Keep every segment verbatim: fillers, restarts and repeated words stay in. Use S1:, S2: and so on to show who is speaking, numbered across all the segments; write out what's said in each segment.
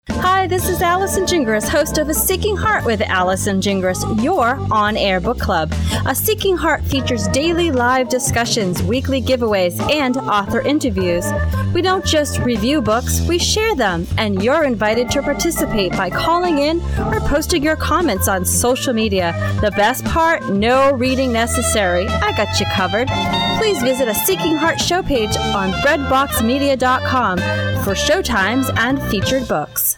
S1: Hi, this is Allison Gingras, host of A Seeking Heart with Allison Gingras, your on-air book club. A Seeking Heart features daily live discussions, weekly giveaways, and author interviews. We don't just review books, we share them, and you're invited to participate by calling in or posting your comments on social media. The best part, no reading necessary. I got you covered. Please visit A Seeking Heart show page on bread box media dot com for showtimes and featured books.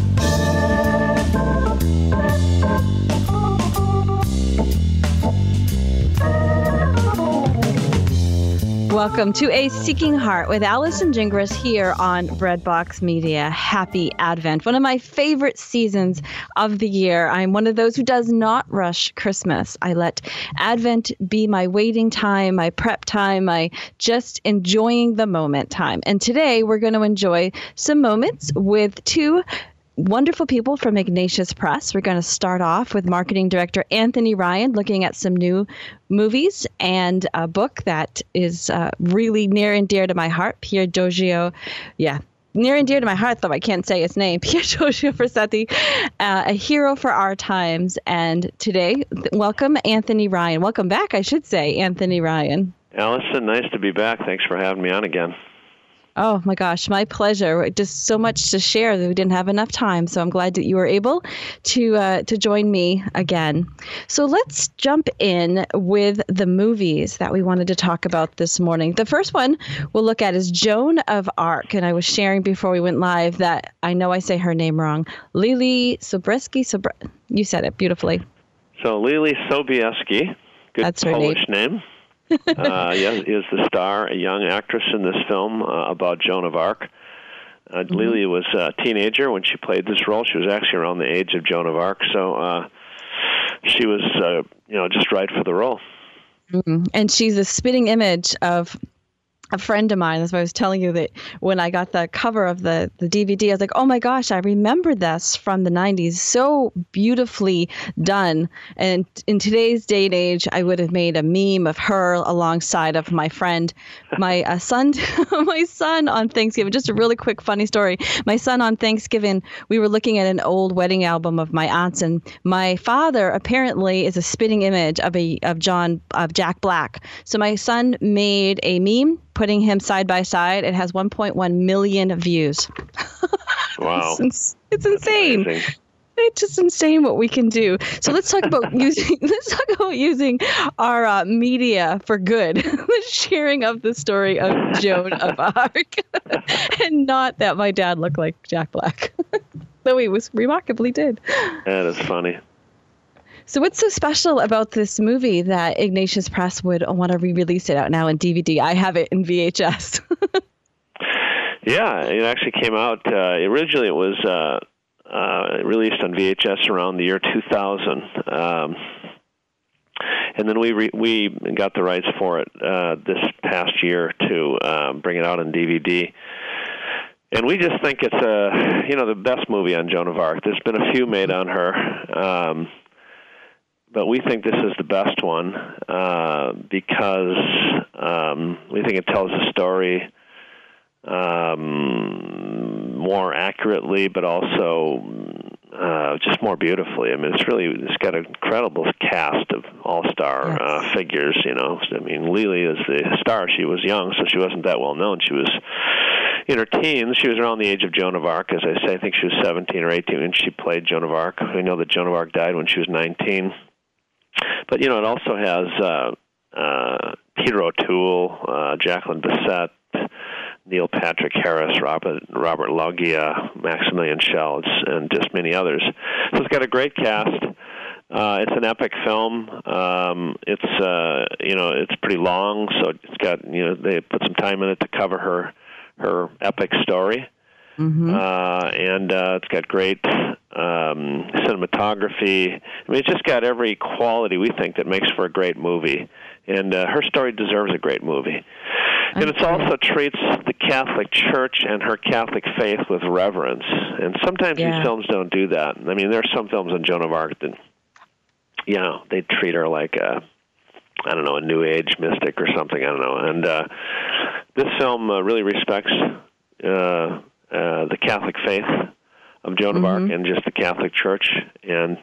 S1: Welcome to A Seeking Heart with Allison Gingras here on Breadbox Media. Happy Advent, one of my favorite seasons of the year. I'm one of those who does not rush Christmas. I let Advent be my waiting time, my prep time, my just enjoying the moment time. And today we're going to enjoy some moments with two wonderful people from Ignatius Press. We're going to start off with Marketing Director Anthony Ryan, looking at some new movies and a book that is uh, really near and dear to my heart, Pier Giorgio. Yeah, near and dear to my heart, though I can't say his name, Pier Giorgio Frassati, uh, A Hero for Our Times. And today, welcome Anthony Ryan. Welcome back, I should say, Anthony Ryan.
S2: Allison, nice to be back. Thanks for having me on again.
S1: Oh, my gosh, my pleasure. Just so much to share that we didn't have enough time. So I'm glad that you were able to uh, to join me again. So let's jump in with the movies that we wanted to talk about this morning. The first one we'll look at is Joan of Arc. And I was sharing before we went live that I know I say her name wrong. Lily Sobieski. Sobr- you said it beautifully.
S2: So Lily Sobieski, good
S1: That's her
S2: Polish
S1: name.
S2: name. uh, yes, is the star, a young actress in this film uh, about Joan of Arc. Uh, mm-hmm. Lily was a teenager when she played this role. She was actually around the age of Joan of Arc, so uh, she was, uh, you know, just right for the role.
S1: Mm-hmm. And she's a spitting image of a friend of mine. That's why I was telling you that when I got the cover of the, the D V D, I was like, oh my gosh, I remember this from the nineties. So beautifully done. And in today's day and age, I would have made a meme of her alongside of my friend. My uh, son, my son on Thanksgiving, just a really quick funny story. My son on Thanksgiving, we were looking at an old wedding album of my aunt's, and my father apparently is a spitting image of a of John of Jack Black. So my son made a meme putting him side by side. It has one point one million views.
S2: Wow.
S1: it's, it's insane. It's just insane what we can do. So let's talk about using let's talk about using our uh, media for good. The sharing of the story of Joan of Arc. And not that my dad looked like Jack Black. Though he was remarkably did.
S2: That is funny.
S1: So what's so special about this movie that Ignatius Press would want to re-release it out now in D V D? I have it in V H S.
S2: Yeah, it actually came out. Uh, originally, it was uh, uh, released on V H S around the year two thousand, um, and then we re- we got the rights for it uh, this past year to uh, bring it out on D V D. And we just think it's a you know the best movie on Joan of Arc. There's been a few made on her. Um, But we think this is the best one uh, because um, we think it tells the story um, more accurately, but also uh, just more beautifully. I mean, it's really it's got an incredible cast of all-star yes. uh, figures. You know, I mean, Lily is the star. She was young, so she wasn't that well known. She was in her teens. She was around the age of Joan of Arc, as I say. I think she was seventeen or eighteen when she played Joan of Arc. We know that Joan of Arc died when she was nineteen. But, you know, it also has uh, uh, Peter O'Toole, uh, Jacqueline Bisset, Neil Patrick Harris, Robert, Robert Loggia, Maximilian Schell, and just many others. So it's got a great cast. Uh, it's an epic film. Um, it's, uh, you know, it's pretty long, so it's got, you know, they put some time in it to cover her, her epic story. Mm-hmm. Uh, and uh, it's got great um, cinematography. I mean, it's just got every quality we think that makes for a great movie. And uh, her story deserves a great movie. And it also treats the Catholic Church and her Catholic faith with reverence. And sometimes yeah. these films don't do that. I mean, there are some films on Joan of Arc that, you know, they treat her like a, I don't know, a New Age mystic or something. I don't know. And uh, this film uh, really respects uh, uh, the Catholic faith of Joan of
S1: mm-hmm.
S2: Arc and just the Catholic Church. And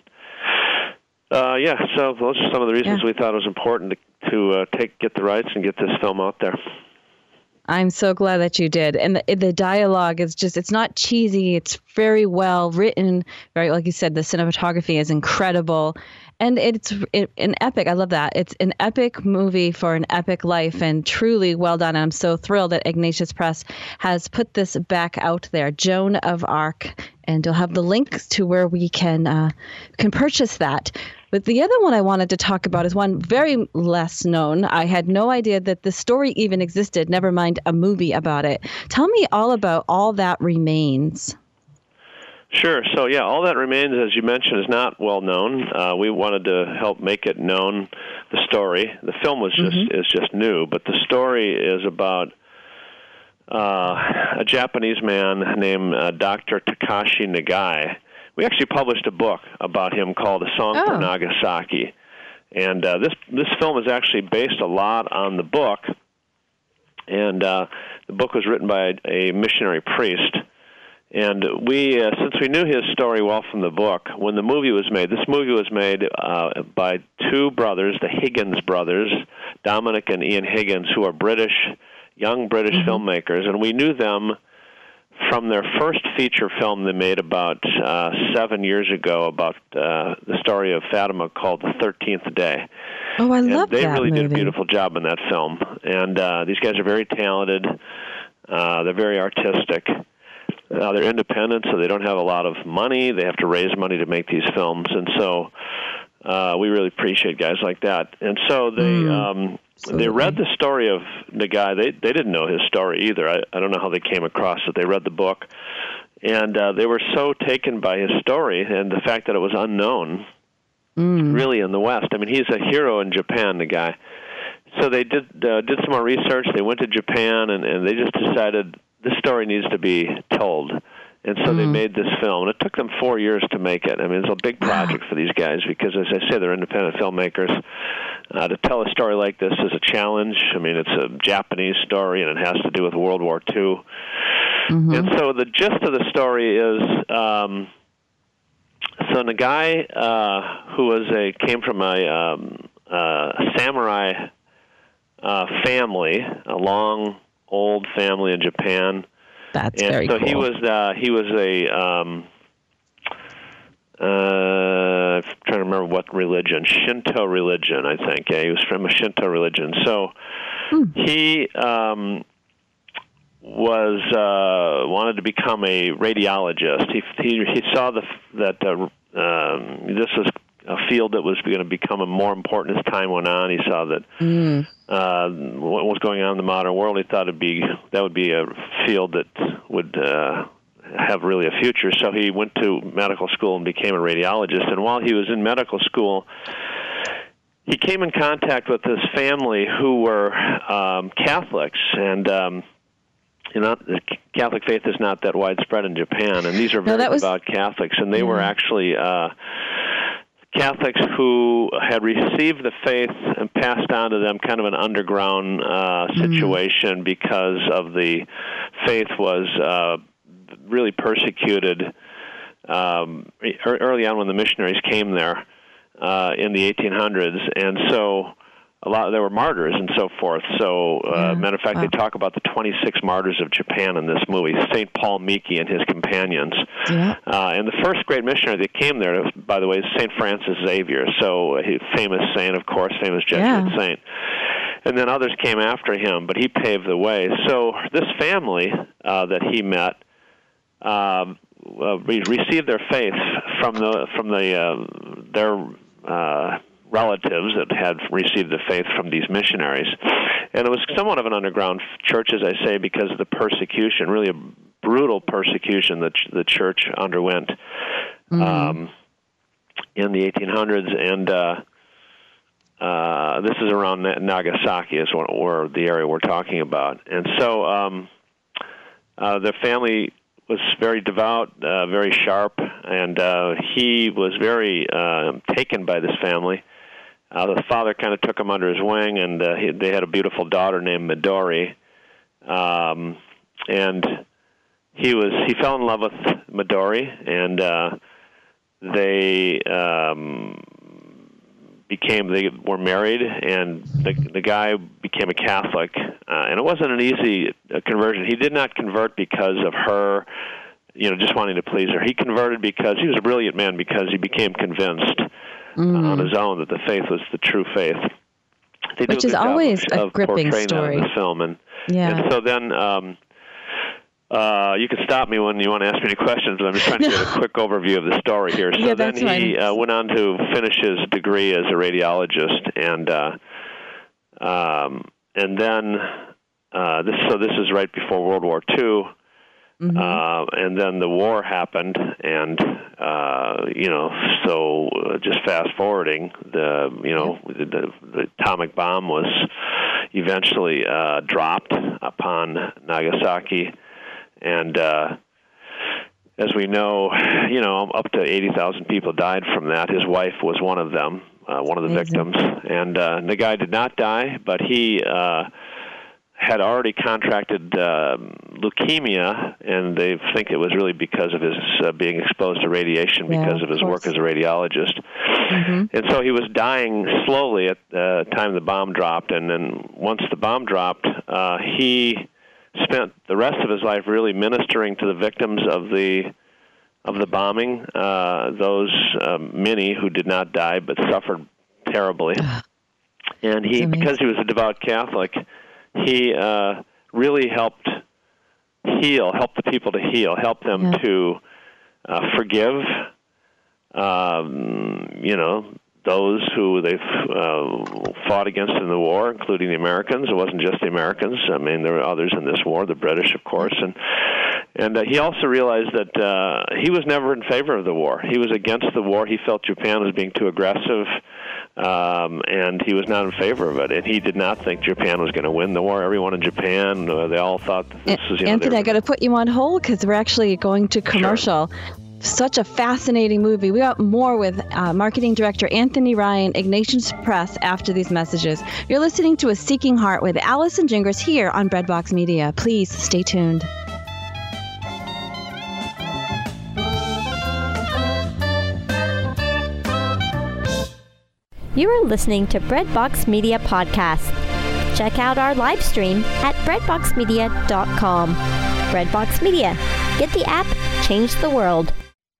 S2: uh, yeah, so those are some of the reasons
S1: yeah.
S2: we thought it was important to, to uh, take get the rights and get this film out there.
S1: I'm so glad that you did. And the, the dialogue is just, it's not cheesy. It's very well written. Very, like you said, the cinematography is incredible. And it's it, an epic. I love that. It's an epic movie for an epic life, and truly well done. And I'm so thrilled that Ignatius Press has put this back out there, Joan of Arc. And you'll have the links to where we can uh, can purchase that. But the other one I wanted to talk about is one very less known. I had no idea that the story even existed, never mind a movie about it. Tell me all about All That Remains.
S2: Sure. So, yeah, All That Remains, as you mentioned, is not well known. Uh, we wanted to help make it known, the story. The film was just mm-hmm. is just new, but the story is about uh, a Japanese man named uh, Doctor Takashi Nagai. We actually published a book about him called A Song oh. for Nagasaki. And uh, this this film is actually based a lot on the book. And uh, the book was written by a, a missionary priest. And we, uh, since we knew his story well from the book, when the movie was made, this movie was made uh, by two brothers, the Higgins brothers, Dominic and Ian Higgins, who are British, young British mm-hmm. filmmakers. And we knew them from their first feature film they made about uh, seven years ago about uh, the story of Fatima called The thirteenth Day.
S1: Oh, I
S2: and
S1: love that
S2: They really
S1: movie.
S2: did a beautiful job in that film. And uh, these guys are very talented. Uh, they're very artistic. Uh, they're independent, so they don't have a lot of money. They have to raise money to make these films. And so uh, we really appreciate guys like that. And so they... Mm. Um, They read the story of Nagai. They they didn't know his story either. I, I don't know how they came across it. They read the book, and uh, they were so taken by his story and the fact that it was unknown, mm. really, in the West. I mean, he's a hero in Japan, the guy. So they did uh, did some more research. They went to Japan, and, and they just decided this story needs to be told. And so mm. they made this film. And it took them four years to make it. I mean, it's a big project wow. for these guys because, as I say, they're independent filmmakers. Uh, to tell a story like this is a challenge. I mean, it's a Japanese story, and it has to do with World War Two. Mm-hmm. And so the gist of the story is, um, so Nagai, uh, who was a came from a, um, uh, a samurai uh, family, a long, old family in Japan.
S1: That's
S2: and
S1: very
S2: so
S1: cool.
S2: he was uh, he was a um, uh, I'm trying to remember what religion, Shinto religion, I think. Yeah, he was from a Shinto religion. So hmm. he um, was uh, wanted to become a radiologist. He he, he saw the that uh, um, this was a field that was going to become more important as time went on. He saw that mm. uh, what was going on in the modern world. He thought it'd be that would be a field that would uh, have really a future. So he went to medical school and became a radiologist. And while he was in medical school, he came in contact with this family who were um, Catholics, and um, you know, the Catholic faith is not that widespread in Japan. And these are very no, was... devout Catholics, and they mm. were actually. Uh, Catholics who had received the faith and passed on to them kind of an underground uh, situation mm. because of the faith was uh, really persecuted um, early on when the missionaries came there uh, in the eighteen hundreds. And so a lot there were martyrs and so forth. So, uh, yeah. matter of fact, wow. they talk about the twenty-six martyrs of Japan in this movie, Saint Paul Miki and his companions. Yeah. Uh, and the first great missionary that came there, by the way, is Saint Francis Xavier. So a famous saint, of course, famous Jesuit yeah. saint. And then others came after him, but he paved the way. So this family uh, that he met uh, uh, received their faith from the from the uh, their. Uh, relatives that had received the faith from these missionaries. And it was somewhat of an underground church, as I say, because of the persecution, really a brutal persecution that the church underwent mm-hmm. um, in the eighteen hundreds. And uh, uh, this is around Nagasaki, is what, or the area we're talking about. And so um, uh, the family was very devout, uh, very sharp, and uh, he was very uh, taken by this family. Uh, the father kind of took him under his wing, and uh, he, they had a beautiful daughter named Midori. Um, and he was he fell in love with Midori, and uh, they um, became they were married, and the the guy became a Catholic, uh, and it wasn't an easy uh, conversion. He did not convert because of her, you know, just wanting to please her. He converted because he was a brilliant man, because he became convinced mm. uh, on his own that the faith was the true faith. They
S1: Which is always
S2: of,
S1: a
S2: of
S1: gripping
S2: portraying
S1: story.
S2: That in the film, and
S1: yeah.
S2: and so then. Um, Uh, you can stop me when you want to ask me any questions, but I'm just trying to give a quick overview of the story here. So
S1: yeah,
S2: then he uh, went on to finish his degree as a radiologist, and uh, um, and then uh, this. So this is right before World War Two, mm-hmm. uh, and then the war happened, and uh, you know, so uh, just fast forwarding, the you know, yeah. the, the, the atomic bomb was eventually uh, dropped upon Nagasaki. And uh, as we know, you know, up to eighty thousand people died from that. His wife was one of them, uh, one of the Amazing. victims. And uh, the guy did not die, but he uh, had already contracted uh, leukemia, and they think it was really because of his uh, being exposed to radiation
S1: yeah,
S2: because of his
S1: of
S2: work as a radiologist.
S1: Mm-hmm.
S2: And so he was dying slowly at the time the bomb dropped. And then once the bomb dropped, uh, he... spent the rest of his life really ministering to the victims of the of the bombing, uh, those uh, many who did not die but suffered terribly. And he, because he was a devout Catholic, he uh, really helped heal, helped the people to heal, helped them yeah. to uh, forgive, um, you know, those who they uh, fought against in the war, including the Americans. It wasn't just the Americans. I mean, there were others in this war, the British, of course. And and uh, he also realized that uh, he was never in favor of the war. He was against the war. He felt Japan was being too aggressive, um, and he was not in favor of it. And he did not think Japan was going to win the war. Everyone in Japan, uh, they all thought that this was, you know,
S1: Anthony, I got to put you on hold because we're actually going to commercial. Sure. Such a fascinating movie. We got more with uh, Marketing Director Anthony Ryan, Ignatius Press, after these messages. You're listening to A Seeking Heart with Allison Gingras here on Breadbox Media. Please stay tuned.
S3: You are listening to Breadbox Media Podcast. Check out our live stream at breadbox media dot com. Breadbox Media. Get the app, change the world.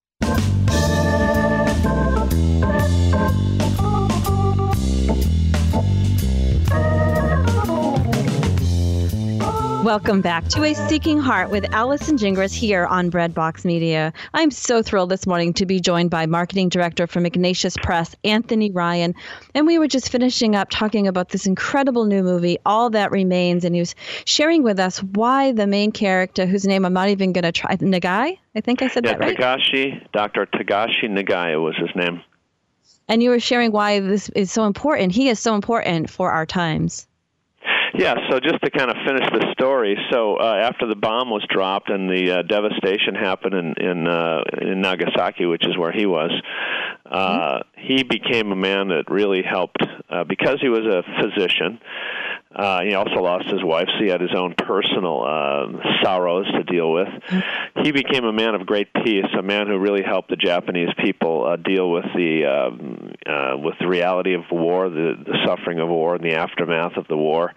S1: Welcome back to A Seeking Heart with Allison Gingras here on Breadbox Media. I'm so thrilled this morning to be joined by Marketing Director from Ignatius Press, Anthony Ryan. And we were just finishing up talking about this incredible new movie, All That Remains. And he was sharing with us why the main character, whose name I'm not even going to try, Nagai? I think I said
S2: yeah,
S1: that right?
S2: Tagashi, Doctor Tagashi Nagai was his name.
S1: And you were sharing why this is so important. He is so important for our times.
S2: Yeah, so just to kind of finish the story, so uh, after the bomb was dropped and the uh, devastation happened in in, uh, in Nagasaki, which is where he was, uh, mm-hmm. he became a man that really helped, uh, because he was a physician. Uh, he also lost his wife, so he had his own personal uh, sorrows to deal with. Mm-hmm. He became a man of great peace, a man who really helped the Japanese people uh, deal with the uh, uh, with the reality of war, the, the suffering of war, and the aftermath of the war.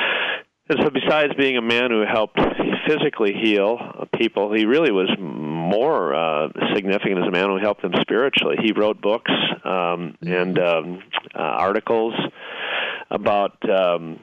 S2: And so besides being a man who helped physically heal people, he really was more uh, significant as a man who helped them spiritually. He wrote books um, and um, uh, articles about um,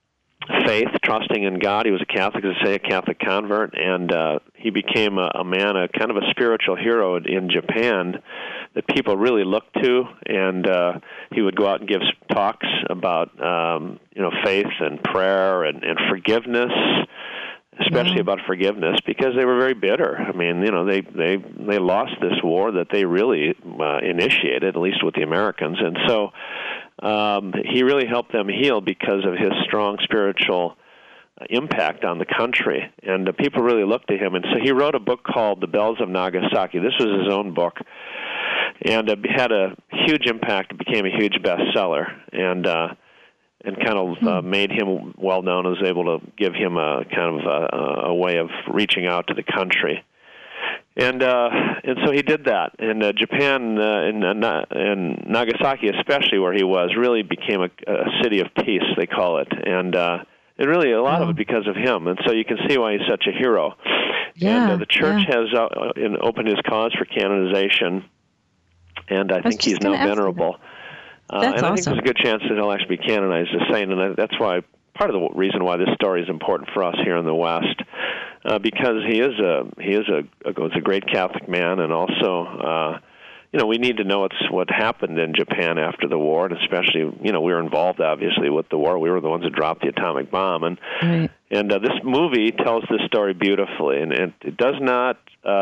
S2: faith, trusting in God. He was a Catholic, as I say, a Catholic convert, and uh, he became a, a man, a kind of a spiritual hero in Japan that people really looked to, and uh, he would go out and give talks about um, you know faith and prayer and, and forgiveness, especially mm-hmm. about forgiveness, because they were very bitter. I mean, you know, they they they lost this war that they really uh, initiated, at least with the Americans, and so um, he really helped them heal because of his strong spiritual impact on the country, and uh, people really looked to him. And so he wrote a book called The Bells of Nagasaki. This was his own book, and uh, had a huge impact. It became a huge bestseller, and uh, and kind of uh, made him well known, was able to give him a kind of a, a way of reaching out to the country. And uh, and so he did that. And uh, Japan, uh, in, uh, in Nagasaki especially, where he was, really became a, a city of peace, they call it. And uh, and really a lot oh. of it because of him. And so you can see why he's such a hero.
S1: Yeah,
S2: and uh, the church
S1: yeah.
S2: has uh, in, opened his cause for canonization, and I, I think he's now venerable. Uh,
S1: That's
S2: and I
S1: awesome.
S2: think there's a good chance that he'll actually be canonized as a saint, and that's why part of the reason why this story is important for us here in the West. Uh, because he is a he is a, a was a great Catholic man, and also uh, you know we need to know what's what happened in Japan after the war, and especially you know we were involved obviously with the war. We were the ones that dropped the atomic bomb, and
S1: right.
S2: and uh, this movie tells this story beautifully, and it, it does not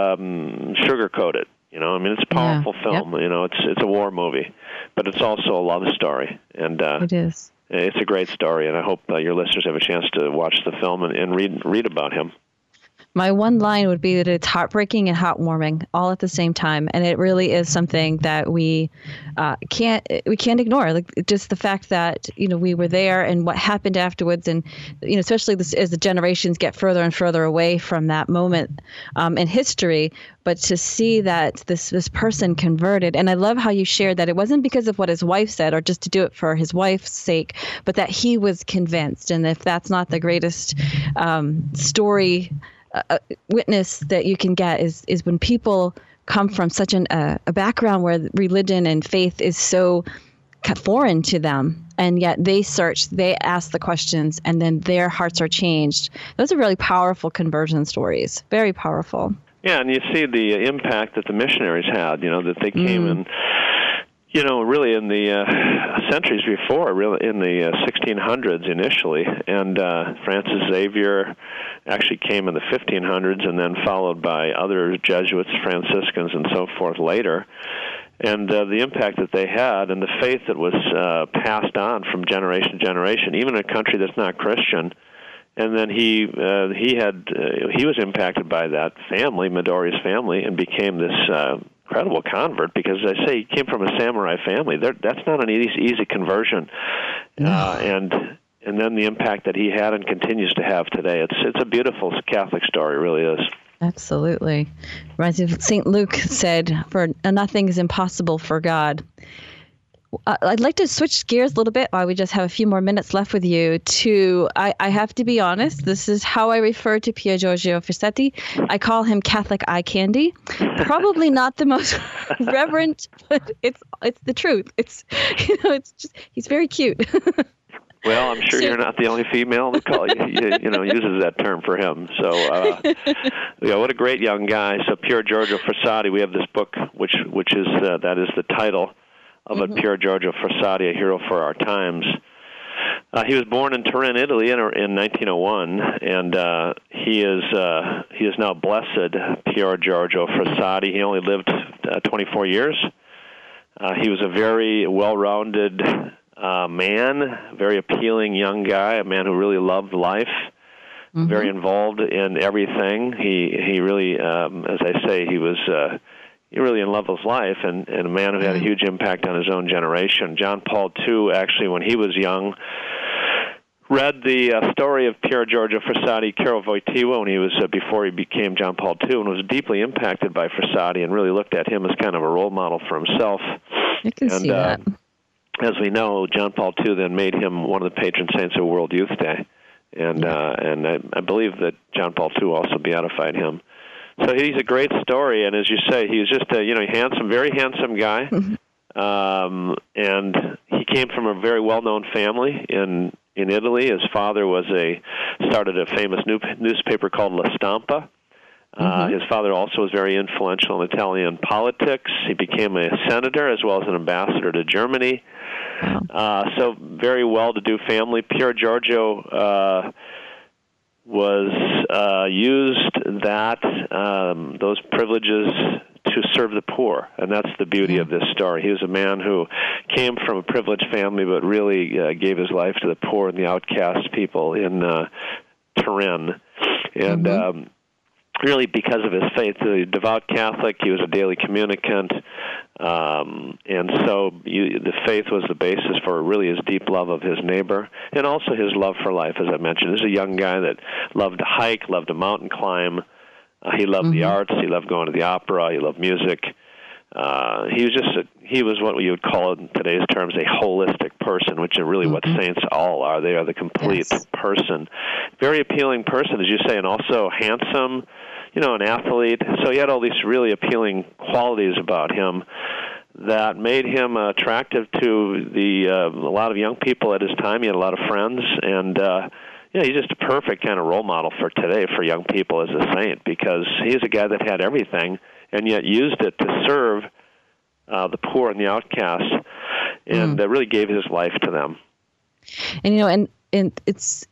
S2: um, sugarcoat it. You know, I mean it's a powerful
S1: yeah.
S2: film.
S1: Yep.
S2: You know, it's it's a war movie, but it's also a love story, and uh,
S1: it is.
S2: It's a great story, and I hope uh, your listeners have a chance to watch the film and, and read read about him.
S1: My one line would be that it's heartbreaking and heartwarming all at the same time, and it really is something that we uh, can't we can't ignore. Like just the fact that you know we were there and what happened afterwards, and you know especially this, as the generations get further and further away from that moment um, in history. But to see that this this person converted, and I love how you shared that it wasn't because of what his wife said or just to do it for his wife's sake, but that he was convinced. And if that's not the greatest um, story. Uh, witness that you can get is is when people come from such an, uh, a background where religion and faith is so foreign to them, and yet they search, they ask the questions, and then their hearts are changed. Those are really powerful conversion stories. Very powerful.
S2: Yeah, and you see the impact that the missionaries had, you know, that they came
S1: mm.
S2: in, you know, really in the uh, centuries before, really in the uh, sixteen hundreds initially, and uh, Francis Xavier actually came in the fifteen hundreds, and then followed by other Jesuits, Franciscans, and so forth later. And uh, the impact that they had, and the faith that was uh, passed on from generation to generation, even in a country that's not Christian. And then he uh, he had uh, he was impacted by that family, Midoriya's family, and became this uh, incredible convert. Because as I say, he came from a samurai family. They're, that's not an easy, easy conversion,
S1: no.
S2: uh, and and then the impact that he had and continues to have today. It's it's a beautiful Catholic story, it really is.
S1: Absolutely. Reminds me of Saint Luke said, "For nothing is impossible for God." Uh, I'd like to switch gears a little bit while we just have a few more minutes left with you to, I, I have to be honest, this is how I refer to Pier Giorgio Frassati. I call him Catholic eye candy. Probably not the most reverent, but it's it's the truth. It's, you know, it's just, he's very cute.
S2: Well, I'm sure so, you're not the only female that call you, you, you know uses that term for him. So, uh, yeah, what a great young guy. So, Pier Giorgio Frassati. We have this book, which which is uh, that is the title of it, mm-hmm. Pier Giorgio Frassati, a hero for our times. Uh, he was born in Turin, Italy, in, in nineteen oh one, and uh, he is uh, he is now blessed Pier Giorgio Frassati. He only lived uh, twenty-four years. Uh, he was a very well-rounded uh, man, very appealing young guy, a man who really loved life, mm-hmm. very involved in everything. He he really, um, as I say, he was. Uh, really in love with life, and, and a man who had a huge impact on his own generation. John Paul the Second, actually, when he was young, read the uh, story of Pier Giorgio Frassati, Caro Wojtyła, when he was uh, before he became John Paul the Second, and was deeply impacted by Frassati, and really looked at him as kind of a role model for himself.
S1: I can
S2: and,
S1: see that.
S2: Uh, as we know, John Paul the Second then made him one of the patron saints of World Youth Day, and uh, and I, I believe that John Paul the Second also beatified him. So he's a great story, and as you say, he's just a you know handsome, very handsome guy, mm-hmm. um, and he came from a very well-known family in in Italy. His father was a started a famous new, newspaper called La Stampa. Uh, mm-hmm. His father also was very influential in Italian politics. He became a senator as well as an ambassador to Germany. Wow. Uh, so very well-to-do family. Pier Giorgio uh, was uh, used that um, those privileges to serve the poor, and that's the beauty of this story. He was a man who came from a privileged family, but really uh, gave his life to the poor and the outcast people in uh, Turin, and mm-hmm. um, really because of his faith, a devout Catholic. He was a daily communicant. Um, and so you, the faith was the basis for really his deep love of his neighbor and also his love for life, as I mentioned. This is a young guy that loved to hike, loved to mountain climb. Uh, he loved mm-hmm. the arts. He loved going to the opera. He loved music. Uh, he was just a, he was what you would call in today's terms a holistic person, which is really mm-hmm. what saints all are. They are the complete yes. person. Very appealing person, as you say, and also handsome, you know, an athlete. So he had all these really appealing qualities about him that made him uh, attractive to the uh, a lot of young people at his time. He had a lot of friends, and uh, yeah, he's just a perfect kind of role model for today for young people as a saint, because he's a guy that had everything and yet used it to serve uh, the poor and the outcasts, and mm. uh, really gave his life to them.
S1: And you know, and and it's.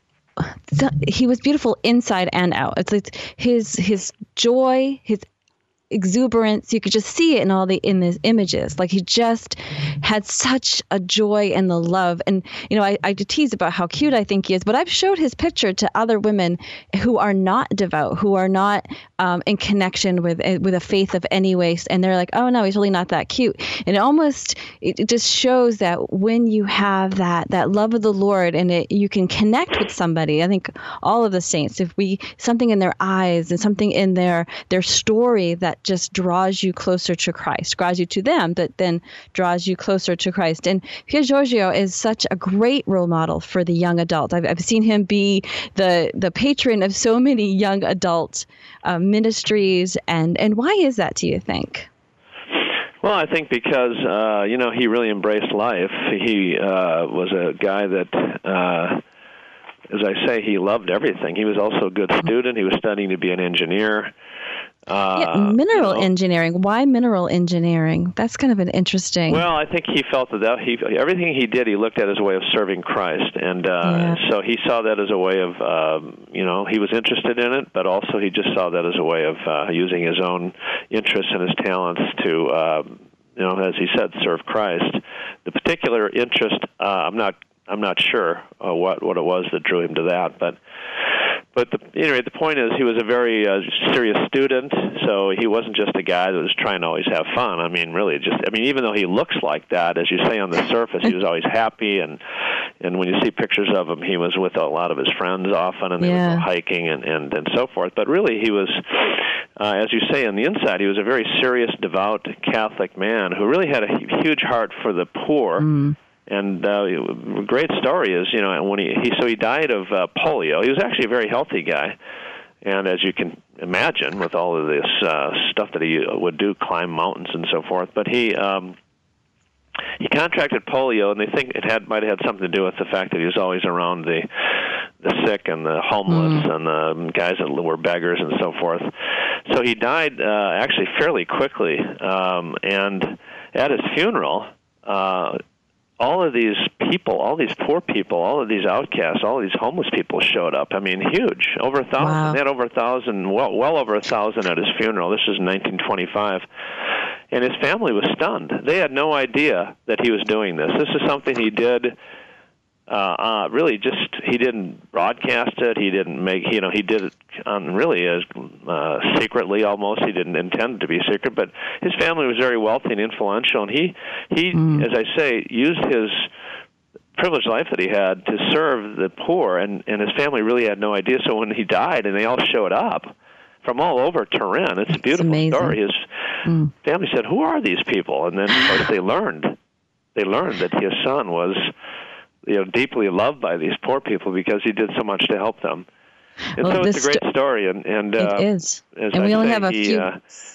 S1: He was beautiful inside and out. It's like his his joy, his exuberance. You could just see it in all the in the images. Like he just had such a joy and the love. And you know, I, I tease about how cute I think he is, but I've showed his picture to other women who are not devout, who are not um, in connection with with a faith of any way, and they're like, oh no, he's really not that cute. And it almost it, it just shows that when you have that that love of the Lord and it, you can connect with somebody. I think all of the saints, if we something in their eyes and something in their their story that just draws you closer to Christ, draws you to them, but then draws you closer to Christ. And Pier Giorgio is such a great role model for the young adult. I've, I've seen him be the the patron of so many young adult uh, ministries. And, and why is that, do you think?
S2: Well, I think because, uh, you know, he really embraced life. He uh, was a guy that, uh, as I say, he loved everything. He was also a good student. He was studying to be an engineer. Uh,
S1: yeah, mineral
S2: you know,
S1: engineering. Why mineral engineering? That's kind of an interesting.
S2: Well, I think he felt that, that he everything he did, he looked at as a way of serving Christ, and uh, yeah. so he saw that as a way of, um, you know, he was interested in it, but also he just saw that as a way of uh, using his own interests and his talents to, uh, you know, as he said, serve Christ. The particular interest, uh, I'm not, I'm not sure uh, what what it was that drew him to that, but. But the, anyway, the point is he was a very uh, serious student, so he wasn't just a guy that was trying to always have fun. I mean, really, just I mean, even though he looks like that, as you say on the surface, he was always happy, and and when you see pictures of him, he was with a lot of his friends often, and they yeah. would go hiking and, and, and so forth. But really, he was, uh, as you say, on the inside, he was a very serious, devout Catholic man who really had a huge heart for the poor. Mm. And uh, a great story is, you know, when he, he so he died of uh, polio. He was actually a very healthy guy, and as you can imagine, with all of this uh, stuff that he would do, climb mountains and so forth. But he um, he contracted polio, and they think it had might have had something to do with the fact that he was always around the the sick and the homeless mm. and the guys that were beggars and so forth. So he died uh, actually fairly quickly, um, and at his funeral. Uh, all of these people, all these poor people, all of these outcasts, all of these homeless people showed up. I mean, huge. Over a thousand. Wow. They had over a thousand, well, well over a thousand at his funeral. This was in nineteen twenty-five. And his family was stunned. They had no idea that he was doing this. This is something he did, uh, uh, really just, he didn't broadcast it. He didn't make, you know, he did it um, really as uh, secretly almost. He didn't intend it to be secret, but his family was very wealthy and influential, and he, he mm. as I say, used his privileged life that he had to serve the poor, and, and his family really had no idea. So when he died and they all showed up from all over Turin, it's a beautiful story. His mm. family said, who are these people? And then, of course, they learned. They learned that his son was, you know, deeply loved by these poor people because he did so much to help them. And well, so it's a great sto- story. And, and uh,
S1: it is.
S2: As
S1: and
S2: I
S1: we only
S2: say,
S1: have a
S2: he,
S1: few.
S2: Uh,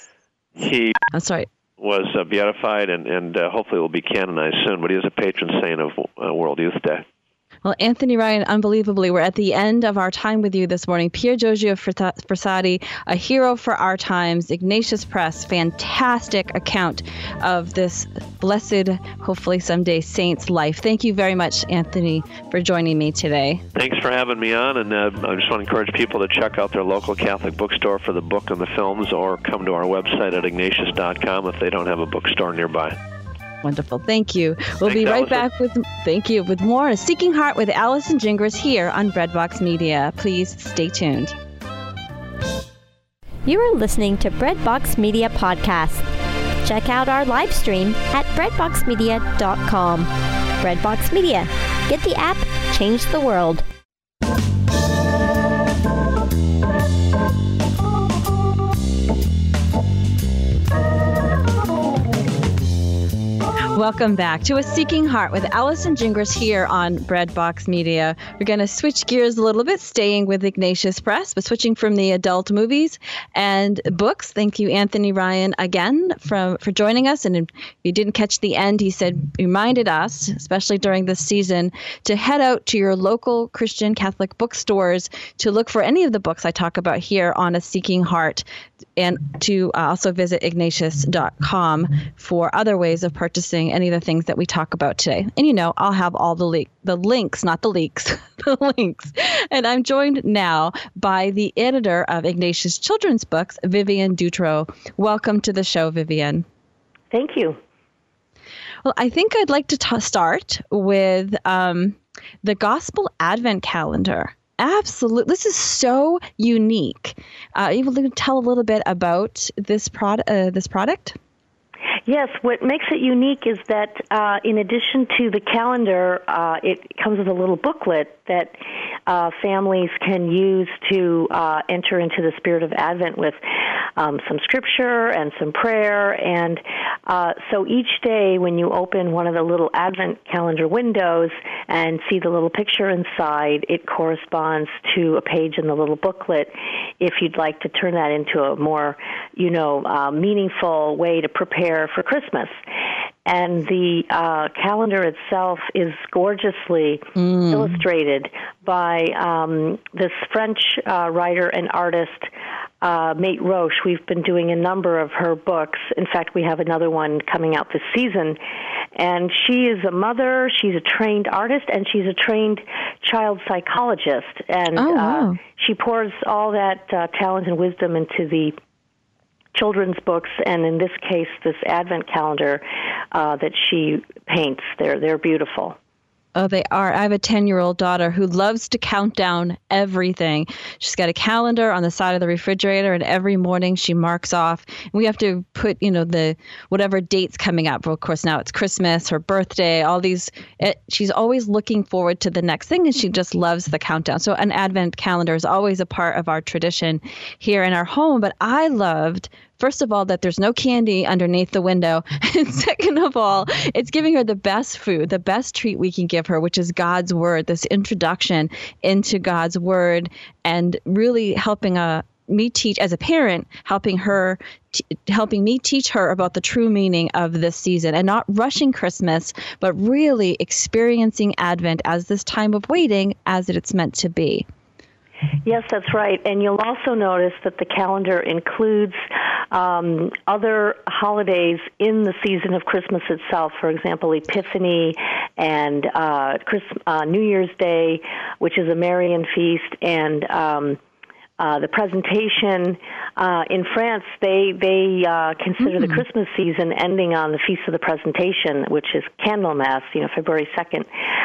S2: he
S1: I'm sorry.
S2: was uh, beatified and, and uh, hopefully will be canonized soon, but he is a patron saint of uh, World Youth Day.
S1: Well, Anthony Ryan, unbelievably, we're at the end of our time with you this morning. Pier Giorgio Frassati, a hero for our times. Ignatius Press, fantastic account of this blessed, hopefully someday, saint's life. Thank you very much, Anthony, for joining me today.
S2: Thanks for having me on, and uh, I just want to encourage people to check out their local Catholic bookstore for the book and the films, or come to our website at ignatius dot com if they don't have a bookstore nearby.
S1: Wonderful. Thank you. We'll
S2: Thanks,
S1: be right
S2: Allison.
S1: back with, thank you, with more A Seeking Heart with Allison Gingras here on Breadbox Media. Please stay tuned.
S3: You are listening to Breadbox Media Podcast. Check out our live stream at breadbox media dot com. Breadbox Media. Get the app, change the world.
S1: Welcome back to A Seeking Heart with Allison Gingras here on Breadbox Media. We're going to switch gears a little bit, staying with Ignatius Press, but switching from the adult movies and books. Thank you, Anthony Ryan, again from for joining us. And if you didn't catch the end, he said, reminded us, especially during this season, to head out to your local Christian Catholic bookstores to look for any of the books I talk about here on A Seeking Heart, and to uh, also visit ignatius dot com for other ways of purchasing any of the things that we talk about today. And you know, I'll have all the le- the links, not the leaks, the links. And I'm joined now by the editor of Ignatius Children's Books, Vivian Dutro. Welcome to the show, Vivian.
S4: Thank you.
S1: Well, I think I'd like to t- start with um, the Gospel Advent Calendar. Absolutely. This is so unique. Uh, are you able to tell a little bit about this, prod- uh, this product?
S4: Yes, what makes it unique is that uh, in addition to the calendar, uh, it comes with a little booklet that uh, families can use to uh, enter into the spirit of Advent with um, some scripture and some prayer. And uh, so each day when you open one of the little Advent calendar windows and see the little picture inside, it corresponds to a page in the little booklet if you'd like to turn that into a more, you know, uh, meaningful way to prepare for Christmas. And the uh, calendar itself is gorgeously mm. illustrated by um, this French uh, writer and artist, uh, Mate Roche. We've been doing a number of her books. In fact, we have another one coming out this season. And she is a mother, she's a trained artist, and she's a trained child psychologist. And
S1: oh, wow.
S4: uh, she pours all that uh, talent and wisdom into the children's books, and in this case, this Advent calendar uh, that she paints. They're they're beautiful.
S1: Oh, they are. I have a ten-year-old daughter who loves to count down everything. She's got a calendar on the side of the refrigerator, and every morning she marks off. And we have to put, you know, the whatever date's coming up. Well, of course, now it's Christmas, her birthday, all these. It, she's always looking forward to the next thing, and she just loves the countdown. So an Advent calendar is always a part of our tradition here in our home. But I loved, first of all, that there's no candy underneath the window. And second of all, it's giving her the best food, the best treat we can give her, which is God's Word, this introduction into God's Word, and really helping uh, me teach, as a parent, helping her, t- helping me teach her about the true meaning of this season, and not rushing Christmas, but really experiencing Advent as this time of waiting as it's meant to be.
S4: Yes, that's right. And you'll also notice that the calendar includes um, other holidays in the season of Christmas itself. For example, Epiphany and uh, Chris, uh, New Year's Day, which is a Marian feast, and um, uh, the Presentation. Uh, in France, they they uh, consider mm. the Christmas season ending on the Feast of the Presentation, which is Candlemas, you know, February second.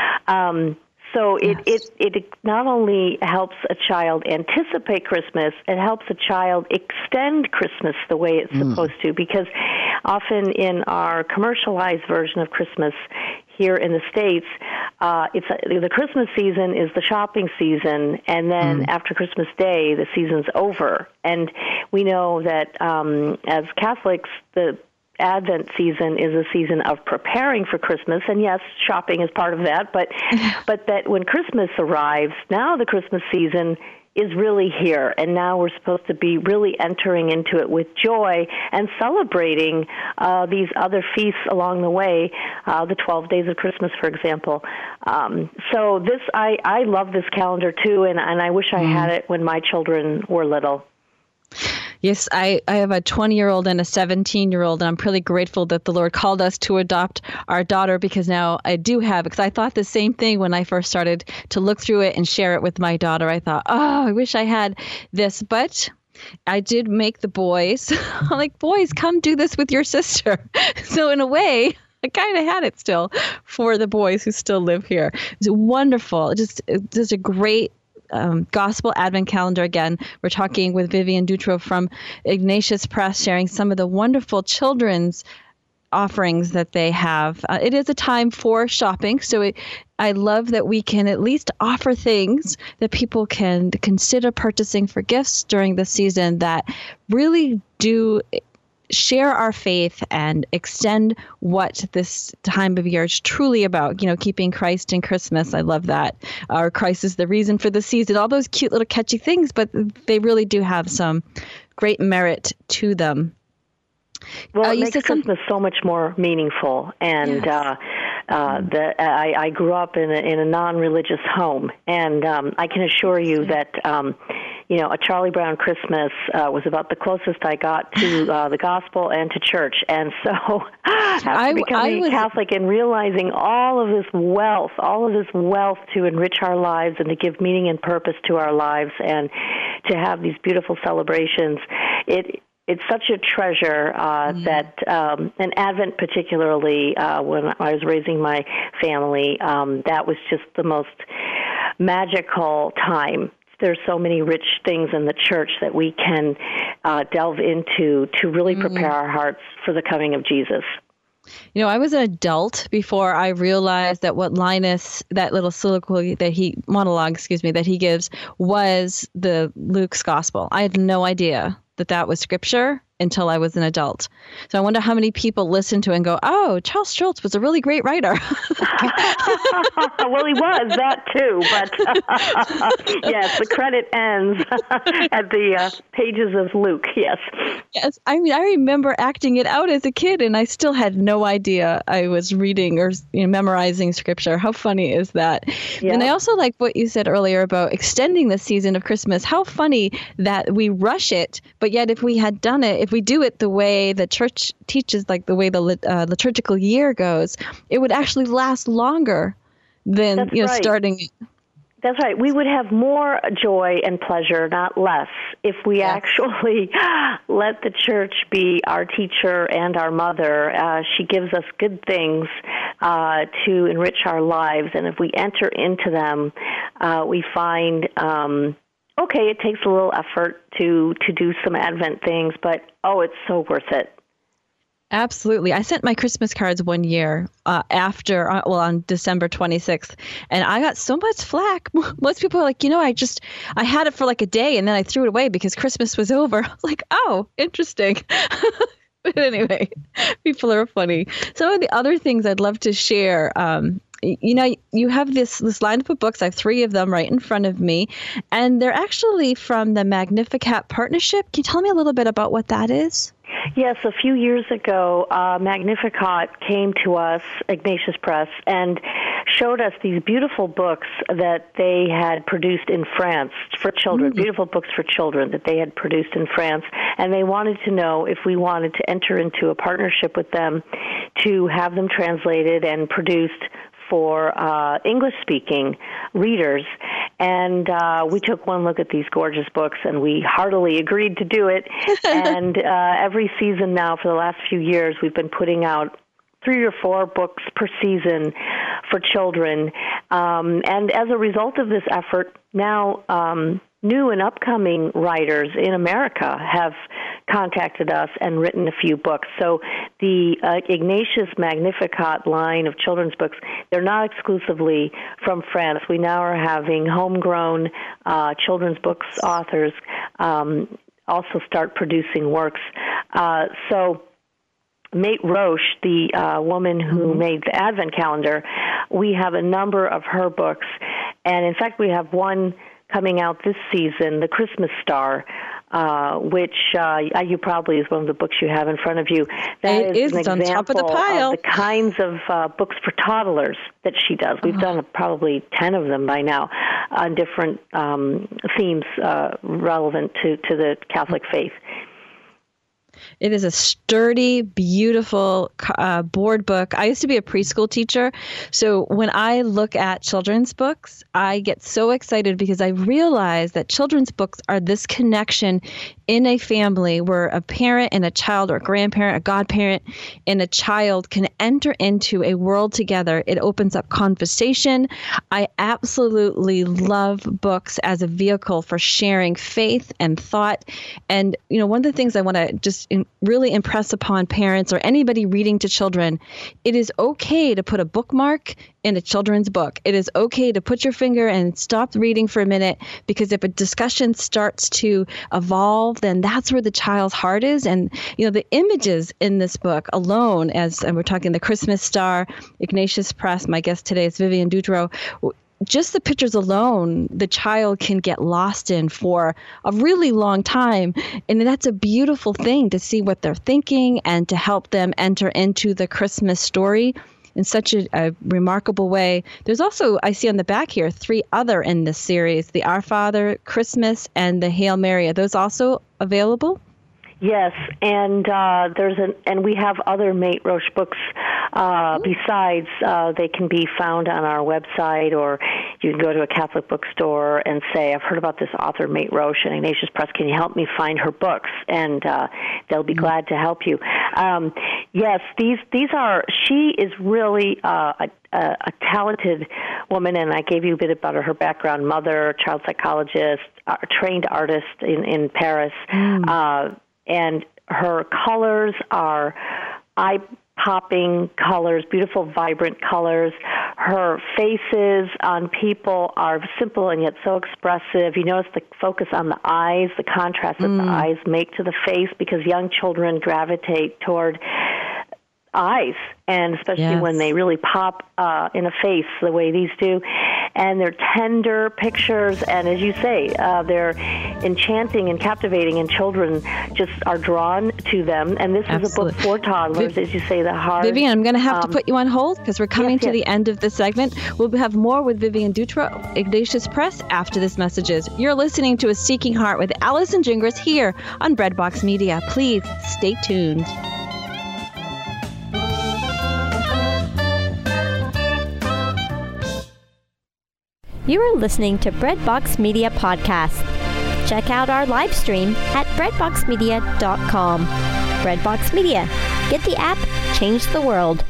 S4: Um, So it, yes. it, it not only helps a child anticipate Christmas, it helps a child extend Christmas the way it's mm. supposed to, because often in our commercialized version of Christmas here in the States, uh, it's a, the Christmas season is the shopping season, and then mm. after Christmas Day, the season's over. And we know that um, as Catholics, the Advent season is a season of preparing for Christmas, and yes, shopping is part of that, but but that when Christmas arrives, now the Christmas season is really here, and now we're supposed to be really entering into it with joy and celebrating uh, these other feasts along the way, uh, the twelve days of Christmas, for example. Um, so this, I, I love this calendar too, and, and I wish I had it when my children were little.
S1: Yes, I, I have a twenty-year-old and a seventeen-year-old, and I'm pretty grateful that the Lord called us to adopt our daughter, because now I do have, because I thought the same thing when I first started to look through it and share it with my daughter. I thought, oh, I wish I had this, but I did make the boys, I'm like, boys, come do this with your sister. So in a way, I kind of had it still for the boys who still live here. It's wonderful. Just, just a great um, Gospel Advent Calendar. Again, we're talking with Vivian Dutro from Ignatius Press, sharing some of the wonderful children's offerings that they have. Uh, it is a time for shopping, so it, I love that we can at least offer things that people can consider purchasing for gifts during the season that really do share our faith and extend what this time of year is truly about. You know, keeping Christ in Christmas. I love that. Or Christ is the reason for the season. All those cute little catchy things, but they really do have some great merit to them.
S4: Well,
S1: uh,
S4: it makes Christmas some... so much more meaningful. And yes. uh, uh, the, I, I grew up in a, in a non-religious home, and um, I can assure you that, um, you know, a Charlie Brown Christmas uh, was about the closest I got to uh, the gospel and to church. And so after
S1: I,
S4: becoming
S1: I was...
S4: Catholic and realizing all of this wealth, all of this wealth to enrich our lives and to give meaning and purpose to our lives and to have these beautiful celebrations, it It's such a treasure uh, mm. that, um, and Advent particularly, uh, when I was raising my family, um, that was just the most magical time. There's so many rich things in the church that we can uh, delve into to really mm. prepare our hearts for the coming of Jesus.
S1: You know, I was an adult before I realized that what Linus, that little soliloquy that he, monologue, excuse me, that he gives was the Luke's gospel. I had no idea that that was scripture until I was an adult. So I wonder how many people listen to it and go, oh, Charles Schulz was a really great writer.
S4: Well, he was that too, but yes, the credit ends at the uh, pages of Luke, yes.
S1: Yes, I mean, I remember acting it out as a kid, and I still had no idea I was reading or you know, memorizing scripture. How funny is that? Yeah. And I also like what you said earlier about extending the season of Christmas. How funny that we rush it, but yet if we had done it, if we do it the way the church teaches, like the way the uh, liturgical year goes, it would actually last longer than That's you know right. starting.
S4: That's right. We would have more joy and pleasure, not less, if we yes. actually let the church be our teacher and our mother. Uh, she gives us good things uh, to enrich our lives, and if we enter into them, uh, we find, um, okay, it takes a little effort to, to do some Advent things, but, oh, it's so worth it.
S1: Absolutely. I sent my Christmas cards one year uh, after, uh, well, on December twenty-sixth, and I got so much flack. Most people are like, you know, I just, I had it for like a day and then I threw it away because Christmas was over. I was like, oh, interesting. But anyway, people are funny. Some of the other things I'd love to share, um, you know, you have this, this lineup of books. I have three of them right in front of me, and they're actually from the Magnificat Partnership. Can you tell me a little bit about what that is?
S4: Yes, a few years ago, uh, Magnificat came to us, Ignatius Press, and showed us these beautiful books that they had produced in France for children, mm. beautiful books for children that they had produced in France, and they wanted to know if we wanted to enter into a partnership with them to have them translated and produced for uh, English-speaking readers. And uh, we took one look at these gorgeous books, and we heartily agreed to do it. And uh, every season now, for the last few years, we've been putting out three or four books per season for children. Um, and as a result of this effort, now um, new and upcoming writers in America have contacted us and written a few books. So the uh, Ignatius Magnificat line of children's books, they're not exclusively from France. We now are having homegrown uh, children's books authors um, also start producing works. Uh, so Mate Roche, the uh, woman who mm-hmm. made the Advent calendar, we have a number of her books. And in fact, we have one coming out this season, The Christmas Star, uh, which uh, you probably is one of the books you have in front of you. That
S1: it
S4: is,
S1: is
S4: an
S1: on
S4: example
S1: top of the pile.
S4: Of the kinds of uh, books for toddlers that she does. We've uh-huh. done probably ten of them by now on different um, themes uh, relevant to, to the Catholic faith.
S1: It is a sturdy, beautiful uh, board book. I used to be a preschool teacher, so when I look at children's books, I get so excited because I realize that children's books are this connection in a family where a parent and a child, or a grandparent, a godparent, and a child can enter into a world together. It opens up conversation. I absolutely love books as a vehicle for sharing faith and thought. And, you know, one of the things I want to just in, really impress upon parents or anybody reading to children, it is okay to put a bookmark in a children's book. It is okay to put your finger and stop reading for a minute, because if a discussion starts to evolve, then that's where the child's heart is. And, you know, the images in this book alone, as and we're talking the Christmas Star, Ignatius Press, my guest today is Vivian Dutro, just the pictures alone, the child can get lost in for a really long time. And that's a beautiful thing to see what they're thinking and to help them enter into the Christmas story in such a, a remarkable way. There's also, I see on the back here, three other in this series, the Our Father, Christmas, and the Hail Mary. Are those also available?
S4: Yes, and uh, there's an and we have other Mate Roche books uh, besides. Uh, they can be found on our website, or you can go to a Catholic bookstore and say, "I've heard about this author Mate Roche and Ignatius Press. Can you help me find her books?" And uh, they'll be mm-hmm. glad to help you. Um, yes, these these are. She is really uh, a. A, a talented woman, and I gave you a bit about her background: mother, child psychologist, uh, trained artist in in Paris. Mm. Uh, And her colors are eye-popping colors, beautiful, vibrant colors. Her faces on people are simple and yet so expressive. You notice the focus on the eyes, the contrast that mm. the eyes make to the face, because young children gravitate toward eyes, and especially yes. when they really pop uh, in a face the way these do. And they're tender pictures, and as you say, uh, they're enchanting and captivating, and children just are drawn to them. And this Absolutely. Is a book for toddlers, Viv- as you say, the hard...
S1: Vivian, I'm going to have um, to put you on hold because we're coming yes, to yes. the end of the segment. We'll have more with Vivian Dutro, Ignatius Press, after this messages. You're listening to A Seeking Heart with Allison Gingras here on Breadbox Media. Please stay tuned.
S3: You are listening to Breadbox Media Podcast. Check out our live stream at breadbox media dot com. Breadbox Media. Get the app, change the world.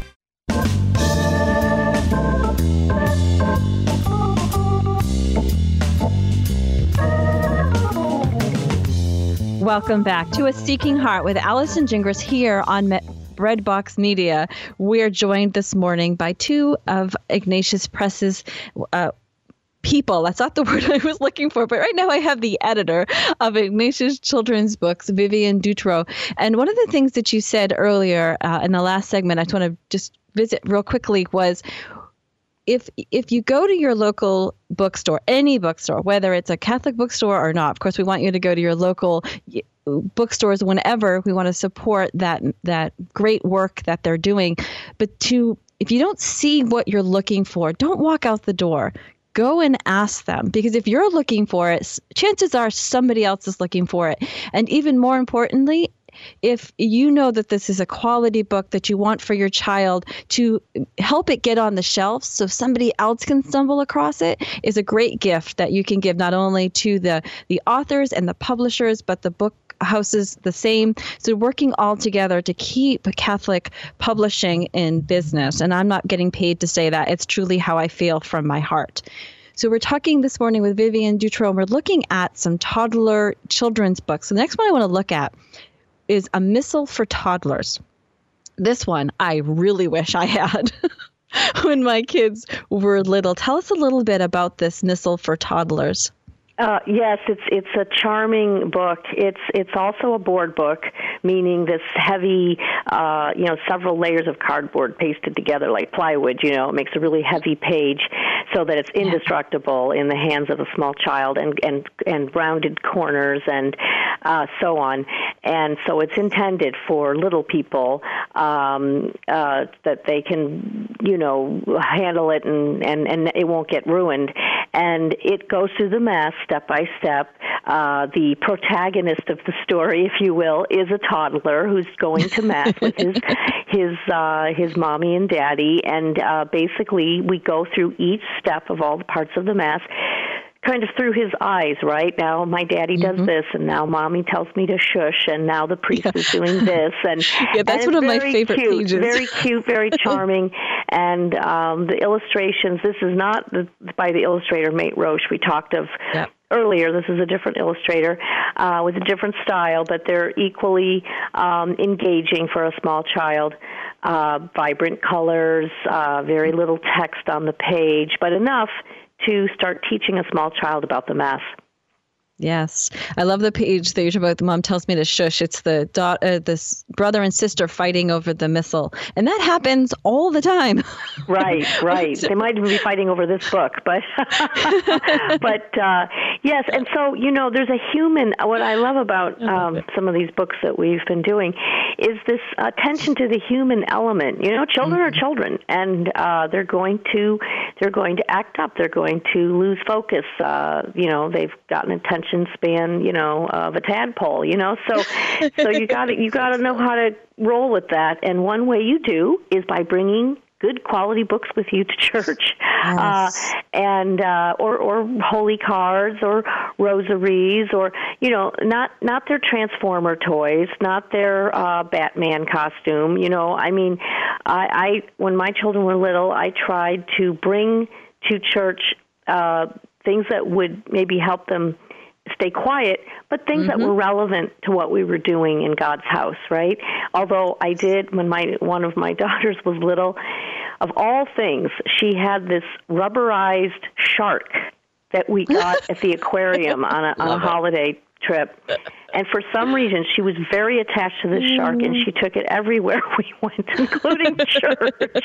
S1: Welcome back to A Seeking Heart with Allison Gingras here on Me- Breadbox Media. We're joined this morning by two of Ignatius Press's uh, people. That's not the word I was looking for, but right now I have the editor of Ignatius Children's Books, Vivian Dutro. And one of the things that you said earlier uh, in the last segment, I just want to just visit real quickly, was if if you go to your local bookstore, any bookstore, whether it's a Catholic bookstore or not, of course, we want you to go to your local bookstores whenever. We want to support that that great work that they're doing. But to if you don't see what you're looking for, don't walk out the door. Go and ask them, because if you're looking for it, chances are somebody else is looking for it. And even more importantly, if you know that this is a quality book that you want for your child, to help it get on the shelves so somebody else can stumble across it is a great gift that you can give not only to the, the authors and the publishers, but the book houses the same. So working all together to keep Catholic publishing in business. And I'm not getting paid to say that. It's truly how I feel from my heart. So we're talking this morning with Vivian Dutro, and we're looking at some toddler children's books. The next one I want to look at is A Missal for Toddlers. This one I really wish I had when my kids were little. Tell us a little bit about this Missal for Toddlers.
S4: Uh, yes, it's it's a charming book. It's it's also a board book, meaning this heavy, uh, you know, several layers of cardboard pasted together like plywood. You know, it makes a really heavy page. so that it's indestructible in the hands of a small child, and, and, and rounded corners and uh, so on. And so it's intended for little people um, uh, that they can, you know, handle it and, and, and it won't get ruined. And it goes through the Mass step by step. Uh, the protagonist of the story, if you will, is a toddler who's going to Mass with his his uh, his mommy and daddy, and uh, basically we go through each step of all the parts of the Mass, kind of through his eyes, right? Now my daddy does mm-hmm. this, and now mommy tells me to shush, and now the priest yeah. is doing this. And
S1: yeah, that's
S4: and
S1: one of my favorite
S4: cute,
S1: pages.
S4: Very cute, very charming. And um, the illustrations, this is not the, by the illustrator Mate Roche we talked of yep. earlier. This is a different illustrator uh, with a different style, but they're equally um, engaging for a small child. Uh, vibrant colors, uh, very little text on the page, but enough to start teaching a small child about the Mass.
S1: Yes. I love the page that you talk about. The mom tells me to shush. It's the da- uh, this brother and sister fighting over the missal. And that happens all the time.
S4: Right, right. They might even be fighting over this book. But, but uh, yes, and so, you know, there's a human, what I love about um, some of these books that we've been doing is this attention to the human element. You know, children mm-hmm. are children, and uh, they're going to they're going to act up. They're going to lose focus. Uh, you know, they've got an attention span, you know, of a tadpole, you know, so so you got to you got to know how to roll with that. And one way you do is by bringing good quality books with you to church, yes. uh, and uh, or or holy cards or rosaries, or you know, not not their Transformer toys, not their uh, Batman costume. You know, I mean, I, I when my children were little, I tried to bring to church uh, things that would maybe help them stay quiet, but things mm-hmm. that were relevant to what we were doing in God's house, right? Although I did, when my one of my daughters was little, of all things, she had this rubberized shark that we got at the aquarium on a, on a holiday trip. And for some reason, she was very attached to this shark, and she took it everywhere we went, including church.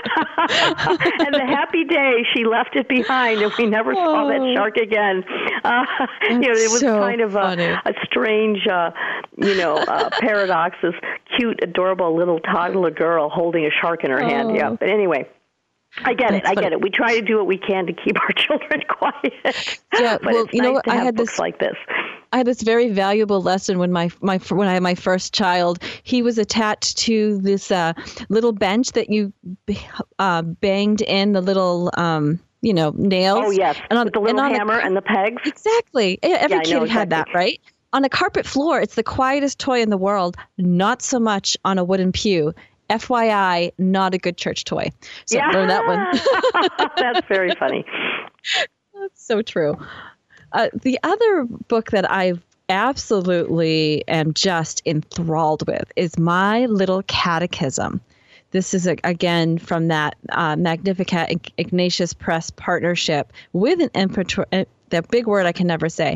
S4: And the happy day, she left it behind, and we never saw that shark again. Uh, you know, it was
S1: so
S4: kind of a, a strange, uh, you know, uh, paradox. This cute, adorable little toddler girl holding a shark in her oh. hand. Yeah, but anyway. I get That's it. I funny. get it. We try to do what we can to keep our children quiet.
S1: Yeah,
S4: but
S1: well,
S4: it's
S1: you
S4: nice
S1: know what?
S4: to
S1: I
S4: have
S1: had
S4: books
S1: this
S4: like this.
S1: I had this very valuable lesson when my my when I had my first child. He was attached to this uh, little bench that you uh, banged in the little um, you know nails.
S4: Oh yes,
S1: and on,
S4: with the little
S1: and
S4: hammer
S1: the,
S4: and the pegs.
S1: Exactly. Every
S4: yeah,
S1: kid
S4: exactly.
S1: had that, right? On a carpet floor, it's the quietest toy in the world. Not so much on a wooden pew. F Y I, not a good church toy. So
S4: yeah.
S1: learn that one.
S4: That's very funny.
S1: That's so true. Uh, the other book that I absolutely am just enthralled with is My Little Catechism. This is, a, again, from that uh, Magnificat Ignatius Press partnership with an imprimatur, uh, that big word I can never say,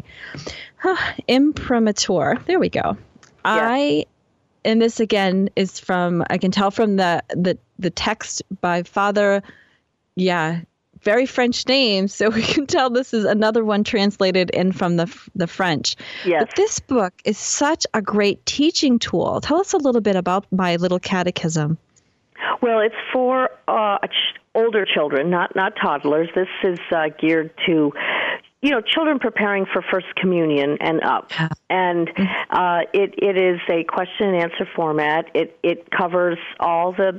S1: imprimatur. There we go. Yes. I And this, again, is from, I can tell from the, the, the text by Father, yeah, very French name, so we can tell this is another one translated in from the the French.
S4: Yes.
S1: But this book is such a great teaching tool. Tell us a little bit about My Little Catechism.
S4: Well, it's for uh, older children, not, not toddlers. This is uh, geared to you know, children preparing for First Communion and up. And uh, it, it is a question and answer format. It, it covers all the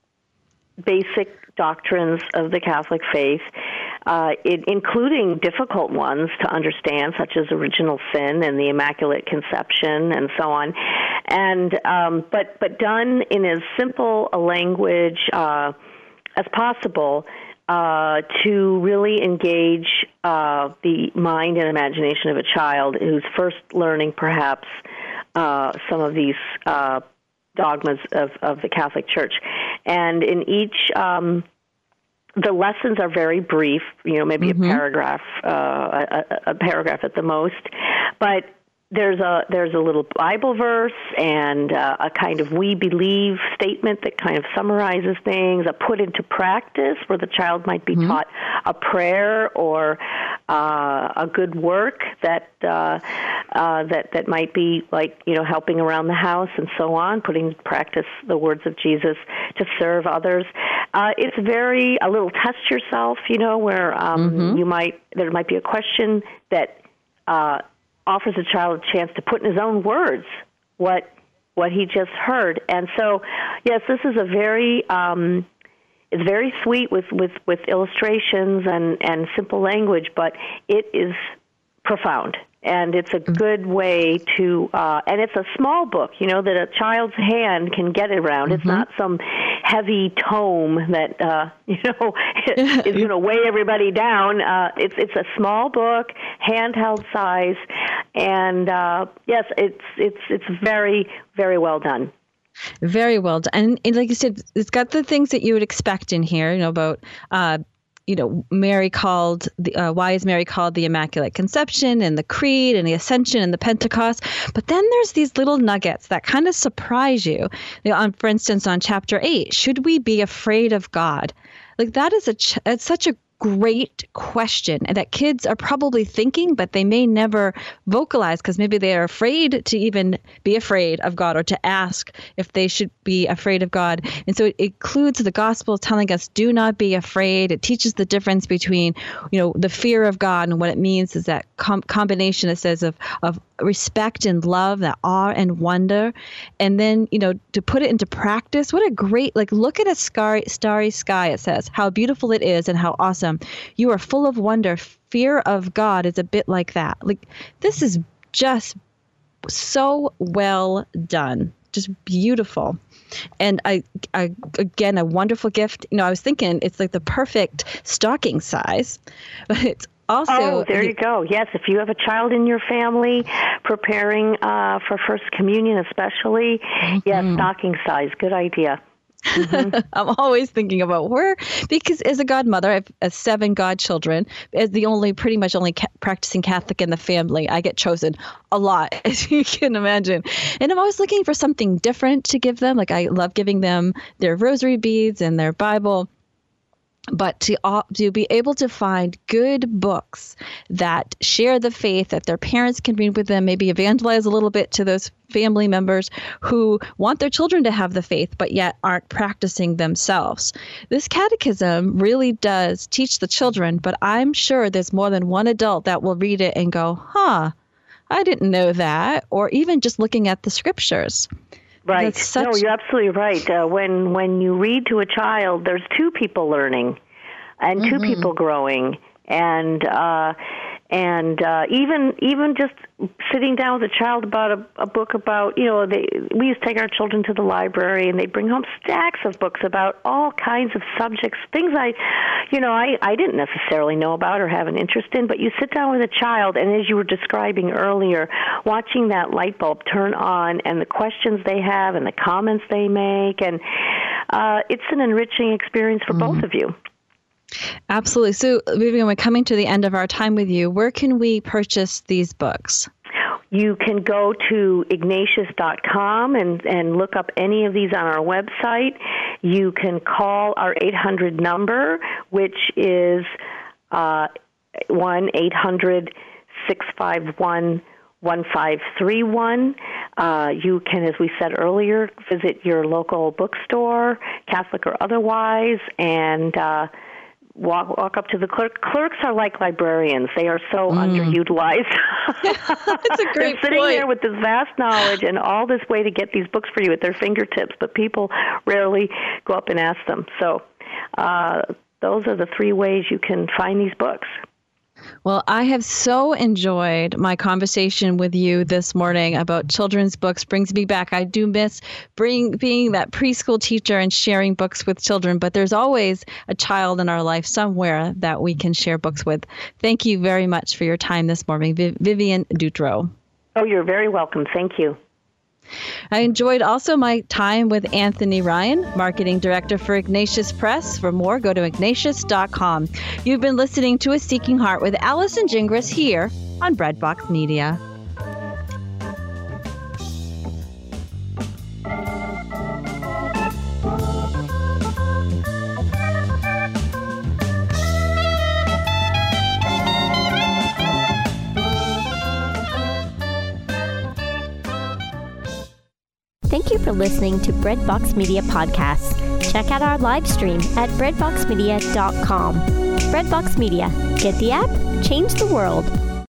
S4: basic doctrines of the Catholic faith, uh, it, including difficult ones to understand, such as original sin and the Immaculate Conception and so on. And um, but but done in as simple a language uh, as possible, Uh, to really engage uh, the mind and imagination of a child who's first learning, perhaps, uh, some of these uh, dogmas of, of the Catholic Church. And in each, um, the lessons are very brief, you know, maybe mm-hmm. a paragraph, uh, a, a paragraph at the most. But there's a there's a little Bible verse and uh, a kind of we believe statement that kind of summarizes things, a put into practice where the child might be mm-hmm. taught a prayer or uh, a good work that uh, uh, that that might be like, you know, helping around the house and so on, putting into practice the words of Jesus to serve others. Uh, it's very a little test yourself, you know, where um, mm-hmm. you might there might be a question that uh, offers a child a chance to put in his own words what what he just heard. And so, yes, this is a very um, it's very sweet with, with, with illustrations and, and simple language, but it is profound. And it's a good way to, uh, and it's a small book, you know, that a child's hand can get around. Mm-hmm. It's not some heavy tome that, uh, you know, is going to weigh everybody down. Uh, it's it's a small book, handheld size, and uh, yes, it's it's it's very very well done.
S1: Very well done, and, and like you said, it's got the things that you would expect in here, you know, about. Uh, You know, Mary called the uh, why is Mary called the Immaculate Conception and the Creed and the Ascension and the Pentecost? But then there's these little nuggets that kind of surprise you. You know, on, for instance, on chapter eight, should we be afraid of God? Like that is a ch- it's such a great question, and that kids are probably thinking, but they may never vocalize because maybe they are afraid to even be afraid of God or to ask if they should be afraid of God. And so it includes the gospel telling us, do not be afraid. It teaches the difference between, you know, the fear of God, and what it means is that com- combination, it says, of, of respect and love, that awe and wonder. And then, you know, to put it into practice, what a great, like, look at a starry, starry sky, it says, how beautiful it is and how awesome. You are full of wonder. Fear of God is a bit like that. Like, this is just so well done. Just beautiful. And I, I, again, a wonderful gift. You know, I was thinking it's like the perfect stocking size, but it's also,
S4: oh, there you go. Yes, if you have a child in your family preparing uh, for First Communion especially, mm-hmm. yes, stocking size, good idea. Mm-hmm.
S1: I'm always thinking about where, because as a godmother, I have uh, seven godchildren. As the only, pretty much only ca- practicing Catholic in the family, I get chosen a lot, as you can imagine. And I'm always looking for something different to give them. Like, I love giving them their rosary beads and their Bible. But to, uh, to be able to find good books that share the faith, that their parents can read with them, maybe evangelize a little bit to those family members who want their children to have the faith, but yet aren't practicing themselves. This catechism really does teach the children, but I'm sure there's more than one adult that will read it and go, huh, I didn't know that, or even just looking at the scriptures.
S4: Right. Such... No, you're absolutely right. Uh, when when you read to a child, there's two people learning and two mm-hmm. people growing. And uh, and uh, even even just sitting down with a child about a, a book about, you know, they, we used to take our children to the library, and they bring home stacks of books about all kinds of subjects, things I, you know, I, I didn't necessarily know about or have an interest in, but you sit down with a child, and as you were describing earlier, watching that light bulb turn on and the questions they have and the comments they make, and uh, it's an enriching experience for mm-hmm. both of you.
S1: Absolutely. So, Vivian, we're coming to the end of our time with you. Where can we purchase these books?
S4: You can go to ignatius dot com and, and look up any of these on our website. You can call our eight hundred number, which is uh, one eight hundred six five one one five three one. Uh, you can, as we said earlier, visit your local bookstore, Catholic or otherwise, and uh, Walk, walk up to the clerk. Clerks are like librarians. They are so mm. underutilized.
S1: That's a great
S4: They're sitting
S1: point.
S4: there with this vast knowledge and all this way to get these books for you at their fingertips, but people rarely go up and ask them. So uh, those are the three ways you can find these books.
S1: Well, I have so enjoyed my conversation with you this morning about children's books. Brings me back. I do miss bring, being that preschool teacher and sharing books with children, but there's always a child in our life somewhere that we can share books with. Thank you very much for your time this morning, Viv- Vivian Dutro.
S4: Oh, you're very welcome. Thank you.
S1: I enjoyed also my time with Anthony Ryan, Marketing Director for Ignatius Press. For more, go to ignatius dot com. You've been listening to A Seeking Heart with Allison Gingras here on Breadbox Media.
S3: for listening to Breadbox Media Podcasts. Check out our live stream at breadbox media dot com. Breadbox Media. Get the app, change the world.